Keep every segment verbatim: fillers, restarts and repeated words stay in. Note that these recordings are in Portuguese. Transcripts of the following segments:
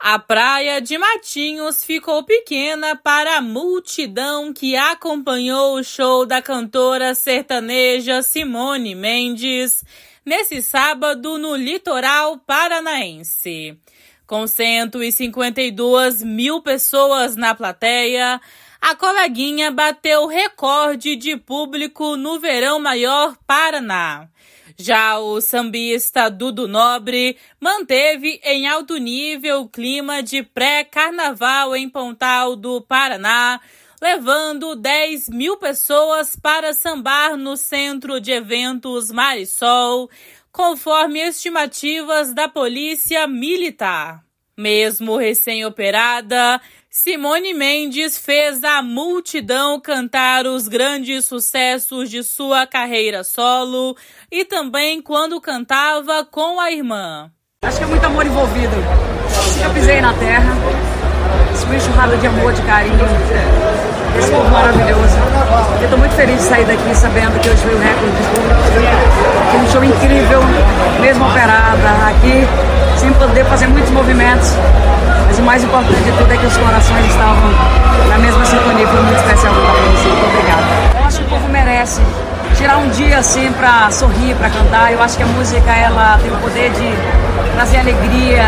A praia de Matinhos ficou pequena para a multidão que acompanhou o show da cantora sertaneja Simone Mendes nesse sábado no litoral paranaense. Com cento e cinquenta e duas mil pessoas na plateia, a coleguinha bateu recorde de público no Verão Maior Paraná. Já o sambista Dudu Nobre manteve em alto nível o clima de pré-carnaval em Pontal do Paraná, levando dez mil pessoas para sambar no Centro de Eventos Marisol, conforme estimativas da Polícia Militar. Mesmo recém-operada, Simone Mendes fez a multidão cantar os grandes sucessos de sua carreira solo e também quando cantava com a irmã. Acho que é muito amor envolvido. Eu pisei na terra, esse foi enxurrada de amor, de carinho, esse povo maravilhoso. Eu estou muito feliz de sair daqui sabendo que hoje foi o recorde de público. Foi um show incrível, mesmo operada, aqui, sem poder fazer muitos movimentos. Mas o mais importante de tudo é que os corações estavam na mesma sintonia. Foi muito especial voltar para você. Muito obrigada. Eu acho que o povo merece tirar um dia assim para sorrir, para cantar. Eu acho que a música ela tem o poder de trazer alegria,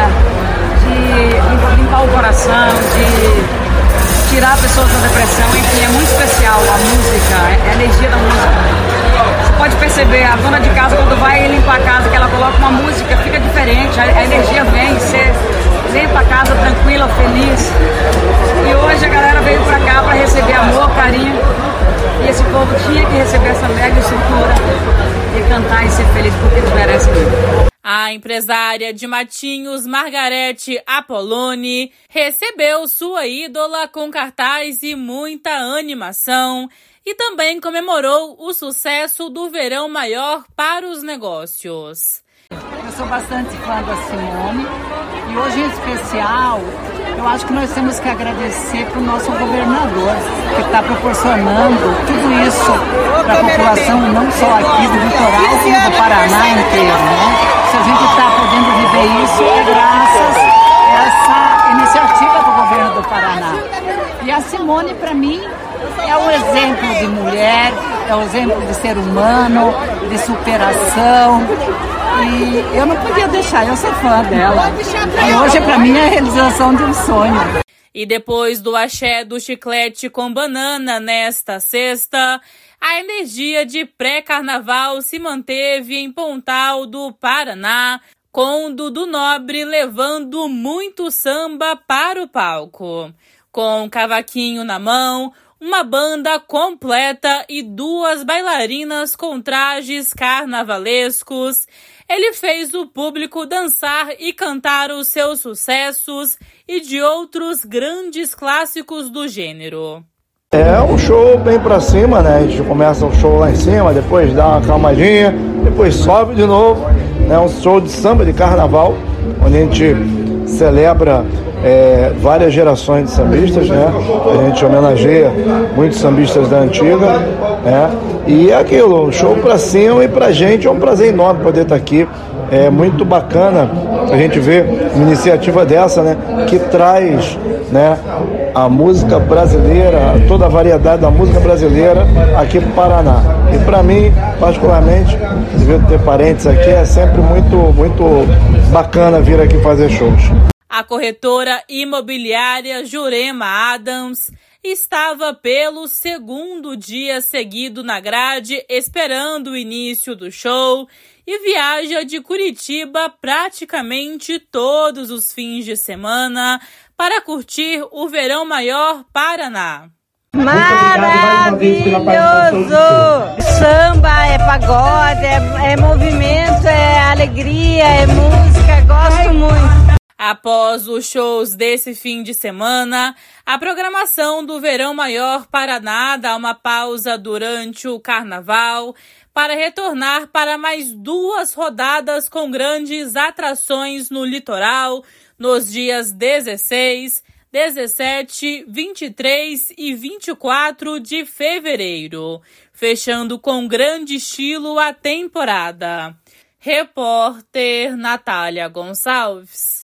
de limpar o coração, de tirar pessoas da depressão. Enfim, é muito especial a música, é a energia da música. Você pode perceber, a dona de casa quando vai limpar a casa, que ela coloca uma música, fica diferente, a, a energia vem, você limpa a casa tranquila, feliz. E hoje a galera veio pra cá pra receber amor, carinho. E esse povo tinha que receber essa mega estrutura e cantar e ser feliz porque eles merecem mesmo. A empresária de Matinhos, Margarete Apoloni, recebeu sua ídola com cartaz e muita animação e também comemorou o sucesso do Verão Maior para os negócios. Eu sou bastante fã da Simone e hoje em especial eu acho que nós temos que agradecer para o nosso governador que está proporcionando tudo isso para a população, não só aqui do litoral, como do Paraná inteiro, né? Se a gente está podendo viver isso é graças a essa iniciativa do governo do Paraná. E a Simone, para mim, é um exemplo de mulher, é um exemplo de ser humano, de superação. E eu não podia deixar, eu sou fã dela. E hoje, para mim, é a realização de um sonho. E depois do axé do chiclete com banana nesta sexta, a energia de pré-carnaval se manteve em Pontal do Paraná, com Dudu Nobre levando muito samba para o palco. Com cavaquinho na mão, uma banda completa e duas bailarinas com trajes carnavalescos, ele fez o público dançar e cantar os seus sucessos e de outros grandes clássicos do gênero. É um show bem pra cima, né? A gente começa o show lá em cima, depois dá uma calmadinha, depois sobe de novo. É um show de samba de carnaval, onde a gente celebra é, várias gerações de sambistas, né? A gente homenageia muitos sambistas da antiga, né? E é aquilo, um show pra cima, e pra gente é um prazer enorme poder estar aqui. É muito bacana a gente ver uma iniciativa dessa, né? Que traz, né, a música brasileira, toda a variedade da música brasileira aqui para o Paraná. E para mim, particularmente, devido ter parentes aqui, é sempre muito, muito bacana vir aqui fazer shows. A corretora imobiliária Jurema Adams estava pelo segundo dia seguido na grade, esperando o início do show, e viaja de Curitiba praticamente todos os fins de semana para curtir o Verão Maior Paraná. Maravilhoso! Samba, é pagode, é, é movimento, é alegria, é música, gosto muito. Após os shows desse fim de semana, a programação do Verão Maior Paraná dá uma pausa durante o carnaval para retornar para mais duas rodadas com grandes atrações no litoral nos dias dezesseis, dezessete, vinte e três e vinte e quatro de fevereiro, fechando com grande estilo a temporada. Repórter Natália Gonçalves.